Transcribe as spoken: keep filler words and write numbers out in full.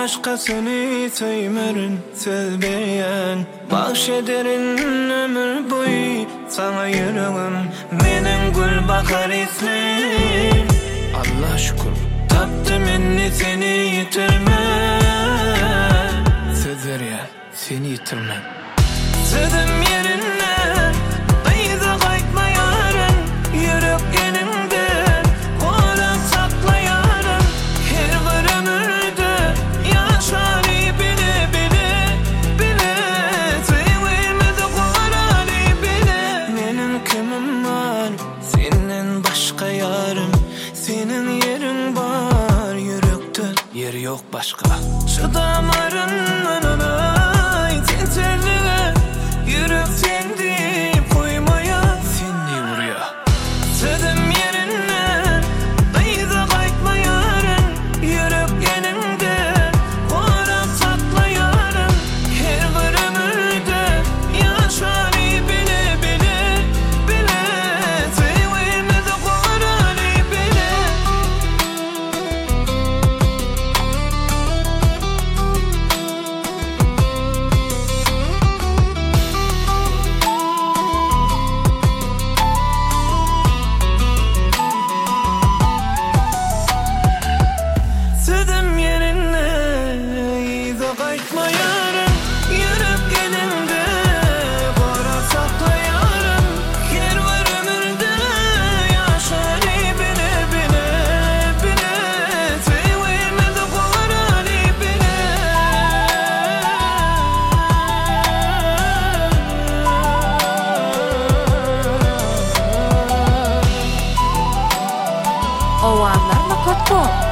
başkasını söymerin sözbeyen. Bahşederin ömür boyu sana yüreğim, menin gül bakar ismin. Allah şükür taptım inni seni yitirme. Sözler ya seni yitirme. Sözüm yerinden ayda kaytma yarın. Yürek yenimden kola sakla yarın. Her bir ömürde yaşarı bile bile bile. Sevimde koralı bile. Benim kimim var senin başka yarım. Senin yerin var yürekte, yer yok başka. Şu damarın önüne tinterliğe yürek sendi koymaya. Sendi buraya sözüm yerinden ayda kaytma yarın. Yürek yenimde kola sakla yarın. Her bir ömürde yaşarı bile bile bile. Sevimde koralı bile. Sözüm yerine ayda kaytma yarın. Yürek yenimde kola sakla yarın. Her bir ömürde yaşarı bile bile bile. Sevimde koralı bile. Oğlanlar mı kutlu?